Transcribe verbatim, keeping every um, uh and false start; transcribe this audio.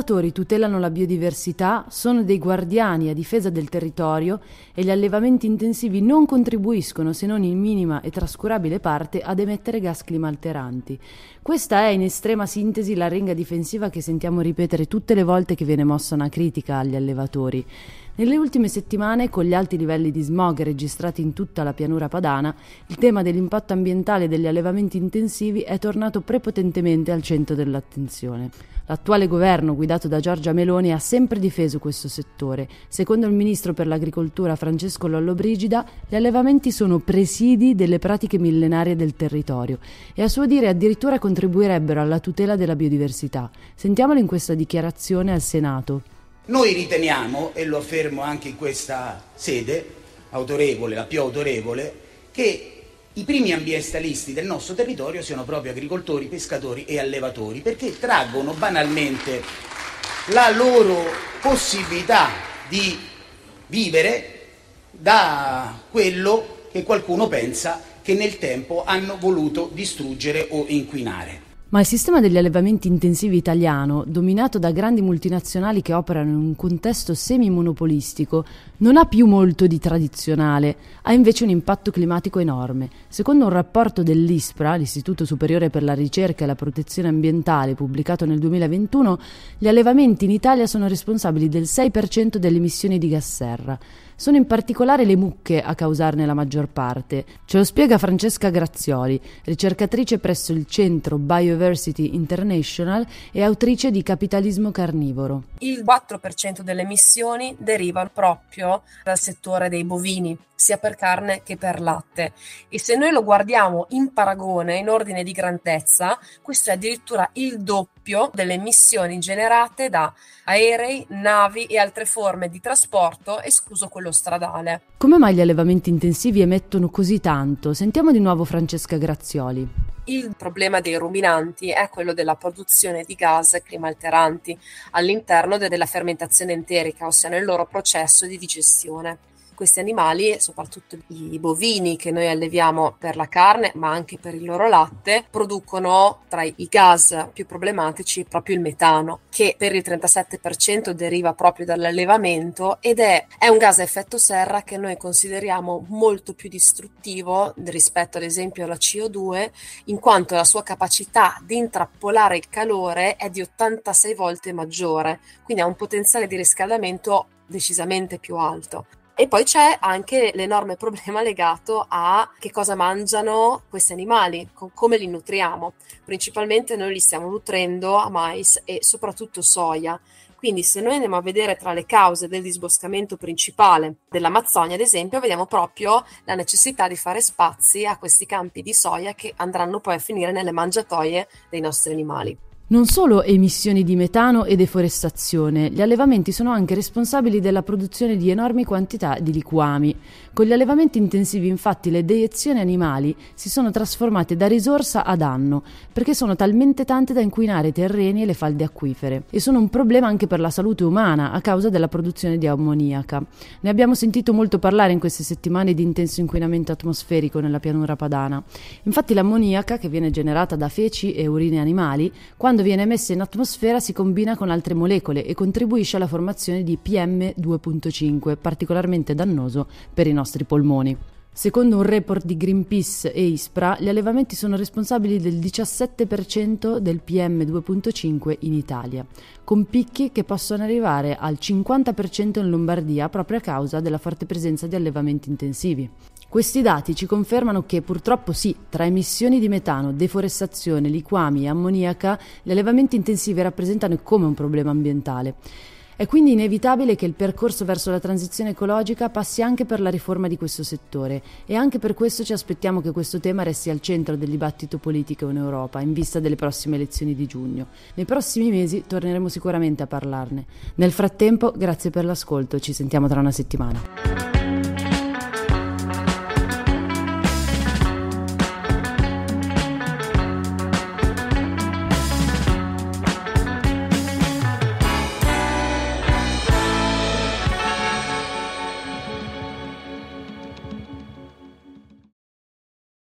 allevatori tutelano la biodiversità, sono dei guardiani a difesa del territorio e gli allevamenti intensivi non contribuiscono, se non in minima e trascurabile parte, ad emettere gas climalteranti. Questa è in estrema sintesi la ringa difensiva che sentiamo ripetere tutte le volte che viene mossa una critica agli allevatori. Nelle ultime settimane, con gli alti livelli di smog registrati in tutta la pianura padana, il tema dell'impatto ambientale degli allevamenti intensivi è tornato prepotentemente al centro dell'attenzione. L'attuale governo, guidato da Giorgia Meloni, ha sempre difeso questo settore. Secondo il ministro per l'agricoltura Francesco Lollobrigida, gli allevamenti sono presidi delle pratiche millenarie del territorio e a suo dire addirittura contribuirebbero alla tutela della biodiversità. Sentiamolo in questa dichiarazione al Senato. Noi riteniamo, e lo affermo anche in questa sede, autorevole, la più autorevole, che i primi ambientalisti del nostro territorio siano proprio agricoltori, pescatori e allevatori, perché traggono banalmente la loro possibilità di vivere da quello che qualcuno pensa che nel tempo hanno voluto distruggere o inquinare. Ma il sistema degli allevamenti intensivi italiano, dominato da grandi multinazionali che operano in un contesto semi-monopolistico, non ha più molto di tradizionale, ha invece un impatto climatico enorme. Secondo un rapporto dell'ISPRA, l'Istituto Superiore per la Ricerca e la Protezione Ambientale, pubblicato nel duemilaventuno, gli allevamenti in Italia sono responsabili del sei per cento delle emissioni di gas serra. Sono in particolare le mucche a causarne la maggior parte. Ce lo spiega Francesca Grazioli, ricercatrice presso il Centro Biodiversity International e autrice di Capitalismo Carnivoro. Il quattro per cento delle emissioni derivano proprio dal settore dei bovini, sia per carne che per latte. E se noi lo guardiamo in paragone, in ordine di grandezza, questo è addirittura il doppio delle emissioni generate da aerei, navi e altre forme di trasporto, escluso quello stradale. Come mai gli allevamenti intensivi emettono così tanto? Sentiamo di nuovo Francesca Grazioli. Il problema dei ruminanti è quello della produzione di gas climalteranti all'interno della fermentazione enterica, ossia nel loro processo di digestione. Questi animali, soprattutto i bovini che noi alleviamo per la carne, ma anche per il loro latte, producono tra i gas più problematici proprio il metano, che per il trentasette per cento deriva proprio dall'allevamento ed è, è un gas a effetto serra che noi consideriamo molto più distruttivo rispetto ad esempio alla C O due, in quanto la sua capacità di intrappolare il calore è di ottantasei volte maggiore, quindi ha un potenziale di riscaldamento decisamente più alto. E poi c'è anche l'enorme problema legato a che cosa mangiano questi animali, co- come li nutriamo. Principalmente noi li stiamo nutrendo a mais e soprattutto soia. Quindi se noi andiamo a vedere tra le cause del disboscamento principale dell'Amazzonia, ad esempio, vediamo proprio la necessità di fare spazi a questi campi di soia che andranno poi a finire nelle mangiatoie dei nostri animali. Non solo emissioni di metano e deforestazione, gli allevamenti sono anche responsabili della produzione di enormi quantità di liquami. Con gli allevamenti intensivi, infatti, le deiezioni animali si sono trasformate da risorsa a danno, perché sono talmente tante da inquinare i terreni e le falde acquifere, e sono un problema anche per la salute umana a causa della produzione di ammoniaca. Ne abbiamo sentito molto parlare in queste settimane di intenso inquinamento atmosferico nella pianura padana. Infatti l'ammoniaca, che viene generata da feci e urine animali, quando Quando viene emessa in atmosfera si combina con altre molecole e contribuisce alla formazione di P M due virgola cinque, particolarmente dannoso per i nostri polmoni. Secondo un report di Greenpeace e ISPRA, gli allevamenti sono responsabili del diciassette per cento del P M due virgola cinque in Italia, con picchi che possono arrivare al cinquanta per cento in Lombardia proprio a causa della forte presenza di allevamenti intensivi. Questi dati ci confermano che purtroppo sì, tra emissioni di metano, deforestazione, liquami e ammoniaca, gli allevamenti intensivi rappresentano come un problema ambientale. È quindi inevitabile che il percorso verso la transizione ecologica passi anche per la riforma di questo settore e anche per questo ci aspettiamo che questo tema resti al centro del dibattito politico in Europa in vista delle prossime elezioni di giugno. Nei prossimi mesi torneremo sicuramente a parlarne. Nel frattempo, grazie per l'ascolto, ci sentiamo tra una settimana.